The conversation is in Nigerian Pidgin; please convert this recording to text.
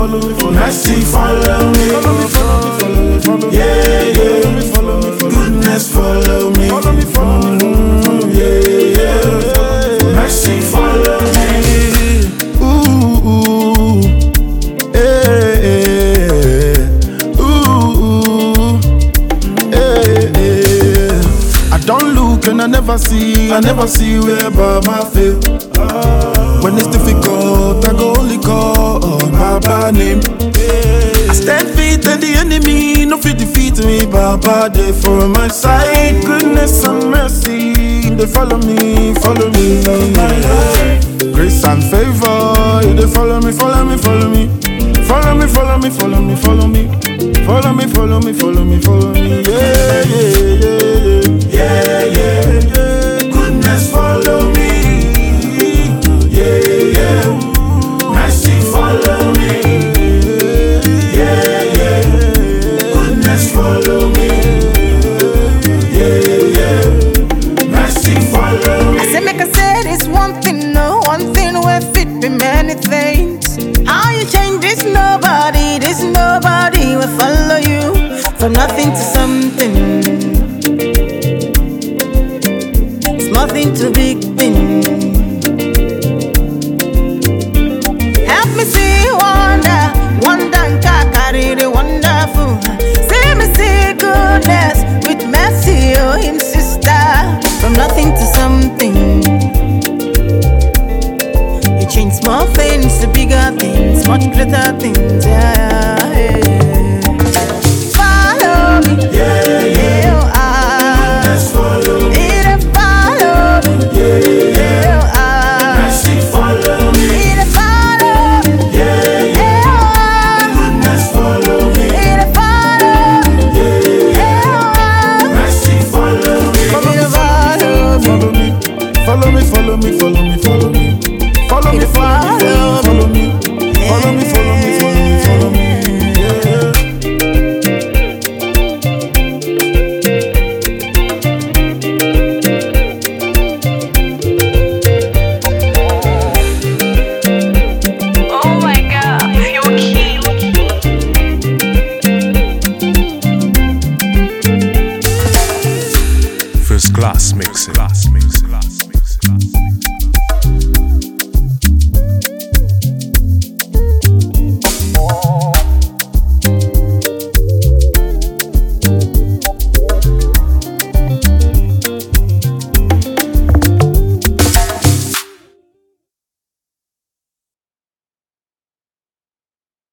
follow me, follow me. Mercy follow me. Follow me, follow me, follow me, follow me. Yeah, yeah. Follow me, follow me, follow me. Goodness follow me. Follow me, follow me, follow me. Yeah, yeah. Mercy follow me. Ooh, eh, eh. Ooh, eh, eh. I don't look and I never see where Baba fail. When it's difficult, I go only call on Baba name. I stand feet and the enemy no fit defeat me. Baba they for my side. Goodness and mercy, they follow me, follow me. Grace and favor, they follow me, follow me, follow me. Follow me, follow me, follow me, follow me. Follow me, follow me, follow me, follow me. Yeah, yeah, yeah, Yeah, yeah. yeah. Goodness follow me. Yeah, yeah. Mercy follow me. Yeah, yeah. Goodness follow me. Yeah, yeah. Mercy follow me. I say make I say this one thing, no one thing will fit me many things. How you change this nobody will follow you from nothing to something. Small thing to big thing. Help me see wonder and carry the wonderful. See me see goodness with mercy, oh him sister. From nothing to something. You change small things to bigger things, much greater things, yeah.